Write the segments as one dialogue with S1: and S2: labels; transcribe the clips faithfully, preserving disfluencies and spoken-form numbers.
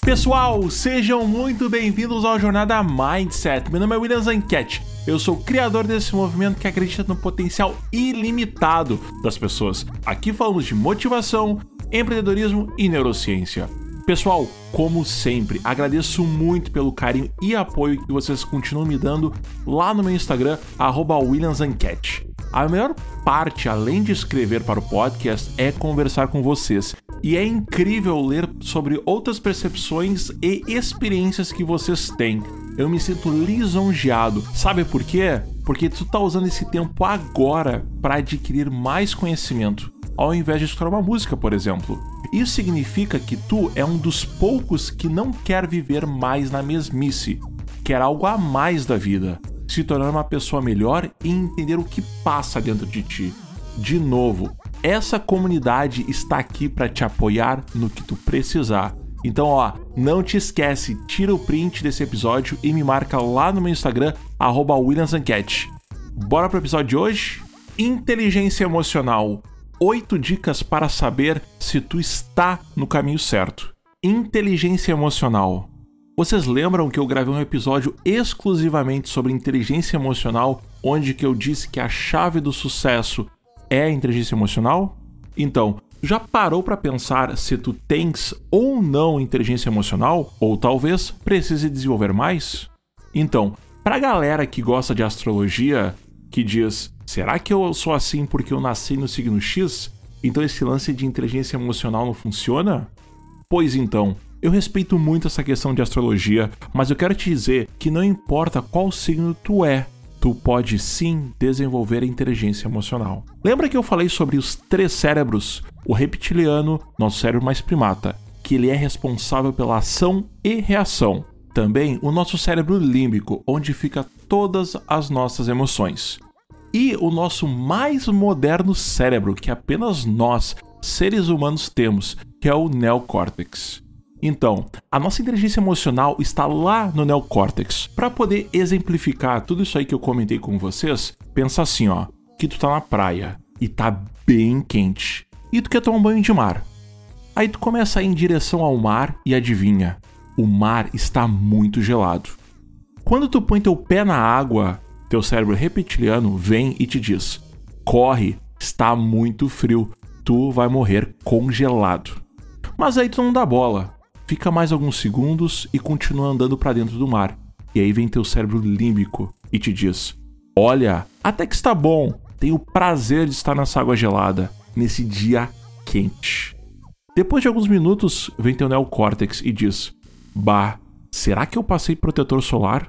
S1: Pessoal, sejam muito bem-vindos ao Jornada Mindset. Meu nome é William Zanquete. Eu sou o criador desse movimento que acredita no potencial ilimitado das pessoas. Aqui falamos de motivação, empreendedorismo e neurociência. Pessoal, como sempre, agradeço muito pelo carinho e apoio que vocês continuam me dando lá no meu Instagram, arroba William Zanquete. A melhor parte, além de escrever para o podcast, é conversar com vocês. E é incrível ler sobre outras percepções e experiências que vocês têm. Eu me sinto lisonjeado. Sabe por quê? Porque tu tá usando esse tempo agora para adquirir mais conhecimento, ao invés de escutar uma música, por exemplo. Isso significa que tu é um dos poucos que não quer viver mais na mesmice, quer algo a mais da vida, se tornar uma pessoa melhor e entender o que passa dentro de ti. De novo, essa comunidade está aqui para te apoiar no que tu precisar. Então, ó, não te esquece, tira o print desse episódio e me marca lá no meu Instagram, arroba William Zanquete. Bora pro episódio de hoje? Inteligência emocional. Oito dicas para saber se tu está no caminho certo. Inteligência emocional. Vocês lembram que eu gravei um episódio exclusivamente sobre inteligência emocional, onde que eu disse que a chave do sucesso é a inteligência emocional? Então, já parou para pensar se tu tens ou não inteligência emocional? Ou talvez precise desenvolver mais? Então, pra galera que gosta de astrologia, que diz, será que eu sou assim porque eu nasci no signo X? Então esse lance de inteligência emocional não funciona? Pois então, eu respeito muito essa questão de astrologia, mas eu quero te dizer que não importa qual signo tu é, tu pode sim desenvolver a inteligência emocional. Lembra que eu falei sobre os três cérebros? O reptiliano, nosso cérebro mais primata, que ele é responsável pela ação e reação. Também o nosso cérebro límbico, onde fica todas as nossas emoções. E o nosso mais moderno cérebro, que apenas nós, seres humanos, temos, que é o neocórtex. Então, a nossa inteligência emocional está lá no neocórtex. Para poder exemplificar tudo isso aí que eu comentei com vocês, pensa assim, ó, que tu tá na praia e tá bem quente e tu quer tomar um banho de mar. Aí tu começa a ir em direção ao mar e adivinha, o mar está muito gelado. Quando tu põe teu pé na água, teu cérebro reptiliano vem e te diz, corre, está muito frio, tu vai morrer congelado. Mas aí tu não dá bola. Fica mais alguns segundos e continua andando para dentro do mar. E aí vem teu cérebro límbico e te diz, olha, até que está bom, tenho o prazer de estar nessa água gelada, nesse dia quente. Depois de alguns minutos, vem teu neocórtex e diz, bah, será que eu passei protetor solar?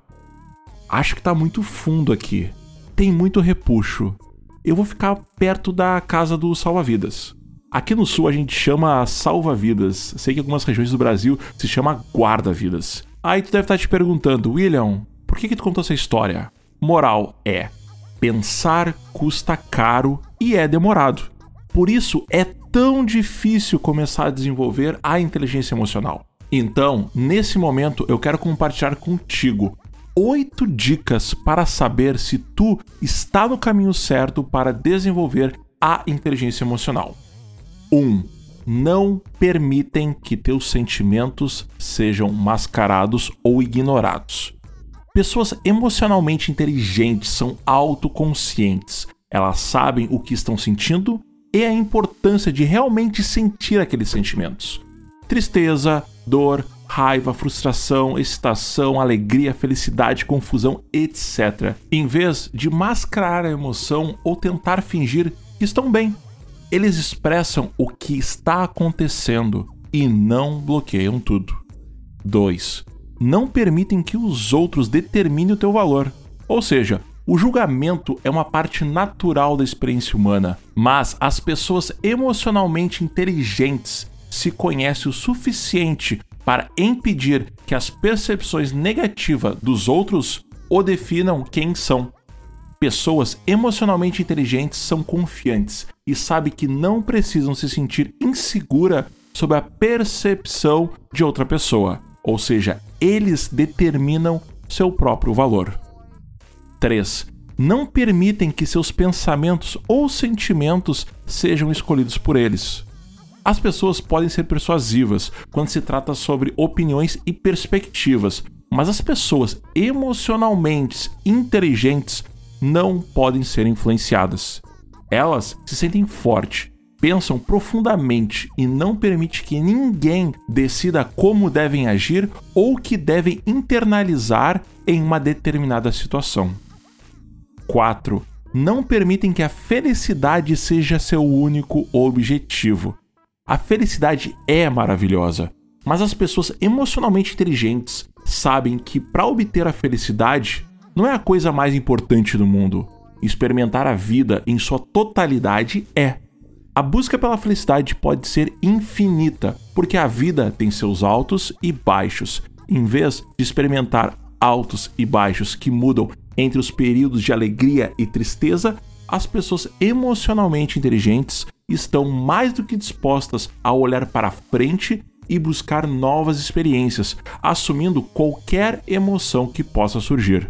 S1: Acho que tá muito fundo aqui, tem muito repuxo, eu vou ficar perto da casa do salva-vidas. Aqui no sul a gente chama salva-vidas. Sei que em algumas regiões do Brasil se chama guarda-vidas. Aí tu deve estar te perguntando, William, por que que tu contou essa história? Moral é, pensar custa caro e é demorado. Por isso é tão difícil começar a desenvolver a inteligência emocional. Então, nesse momento eu quero compartilhar contigo oito dicas para saber se tu está no caminho certo para desenvolver a inteligência emocional. um. Não permitem que teus sentimentos sejam mascarados ou ignorados. Pessoas emocionalmente inteligentes são autoconscientes. Elas sabem o que estão sentindo e a importância de realmente sentir aqueles sentimentos. Tristeza, dor, raiva, frustração, excitação, alegria, felicidade, confusão, etcétera. Em vez de mascarar a emoção ou tentar fingir que estão bem. Eles expressam o que está acontecendo e não bloqueiam tudo. dois. Não permitem que os outros determinem o teu valor. Ou seja, o julgamento é uma parte natural da experiência humana, mas as pessoas emocionalmente inteligentes se conhecem o suficiente para impedir que as percepções negativas dos outros o definam quem são. Pessoas emocionalmente inteligentes são confiantes e sabem que não precisam se sentir insegura sobre a percepção de outra pessoa, ou seja, eles determinam seu próprio valor. três. Não permitem que seus pensamentos ou sentimentos sejam escolhidos por eles. As pessoas podem ser persuasivas quando se trata sobre opiniões e perspectivas, mas as pessoas emocionalmente inteligentes não podem ser influenciadas. Elas se sentem fortes, pensam profundamente e não permitem que ninguém decida como devem agir ou que devem internalizar em uma determinada situação. quatro. Não permitem que a felicidade seja seu único objetivo. A felicidade é maravilhosa, mas as pessoas emocionalmente inteligentes sabem que para obter a felicidade não é a coisa mais importante do mundo. Experimentar a vida em sua totalidade é. A busca pela felicidade pode ser infinita, porque a vida tem seus altos e baixos. Em vez de experimentar altos e baixos que mudam entre os períodos de alegria e tristeza, as pessoas emocionalmente inteligentes estão mais do que dispostas a olhar para frente e buscar novas experiências, assumindo qualquer emoção que possa surgir.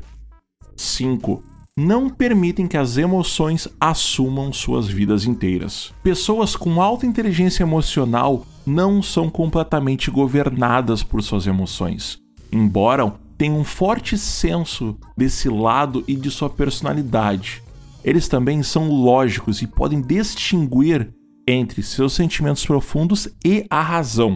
S1: cinco. Não permitem que as emoções assumam suas vidas inteiras. Pessoas com alta inteligência emocional não são completamente governadas por suas emoções, embora tenham um forte senso desse lado e de sua personalidade. Eles também são lógicos e podem distinguir entre seus sentimentos profundos e a razão.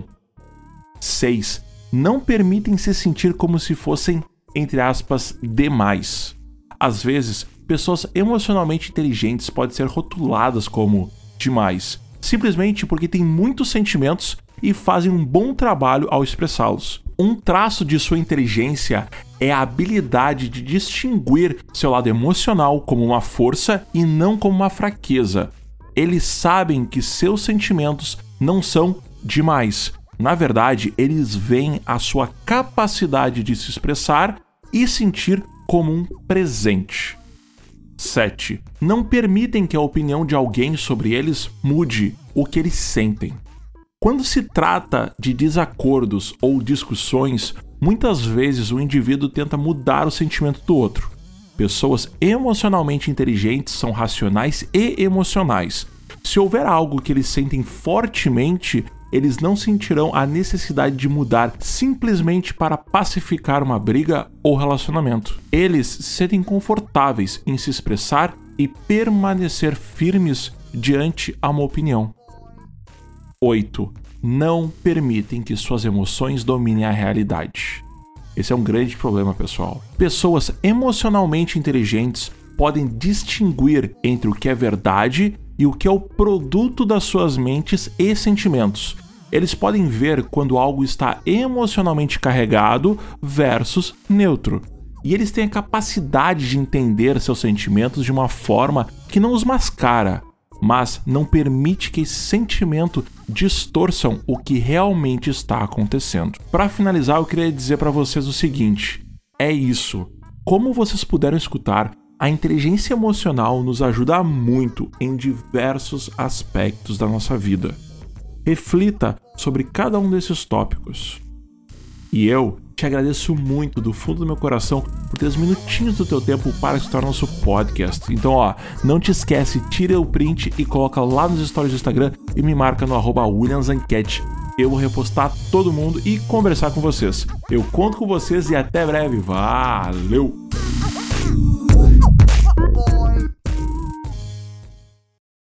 S1: seis. Não permitem se sentir como se fossem, entre aspas, demais. Às vezes, pessoas emocionalmente inteligentes podem ser rotuladas como demais, simplesmente porque têm muitos sentimentos e fazem um bom trabalho ao expressá-los. Um traço de sua inteligência é a habilidade de distinguir seu lado emocional como uma força e não como uma fraqueza. Eles sabem que seus sentimentos não são demais. Na verdade, eles veem a sua capacidade de se expressar e sentir como um presente. sete. Não permitem que a opinião de alguém sobre eles mude o que eles sentem. Quando se trata de desacordos ou discussões, muitas vezes o indivíduo tenta mudar o sentimento do outro. Pessoas emocionalmente inteligentes são racionais e emocionais. Se houver algo que eles sentem fortemente, eles não sentirão a necessidade de mudar simplesmente para pacificar uma briga ou relacionamento. Eles se sentem confortáveis em se expressar e permanecer firmes diante a uma opinião. oito. Não permitem que suas emoções dominem a realidade. Esse é um grande problema, pessoal. Pessoas emocionalmente inteligentes podem distinguir entre o que é verdade e o que é o produto das suas mentes e sentimentos. Eles podem ver quando algo está emocionalmente carregado versus neutro. E eles têm a capacidade de entender seus sentimentos de uma forma que não os mascara, mas não permite que esse sentimento distorçam o que realmente está acontecendo. Para finalizar, eu queria dizer para vocês o seguinte: é isso. Como vocês puderam escutar, a inteligência emocional nos ajuda muito em diversos aspectos da nossa vida. Reflita sobre cada um desses tópicos. E eu te agradeço muito do fundo do meu coração por ter os minutinhos do teu tempo para escutar nosso podcast. Então, ó, não te esquece, tira o print e coloca lá nos stories do Instagram e me marca no arroba williamsanquete. Eu vou repostar todo mundo e conversar com vocês. Eu conto com vocês e até breve. Valeu!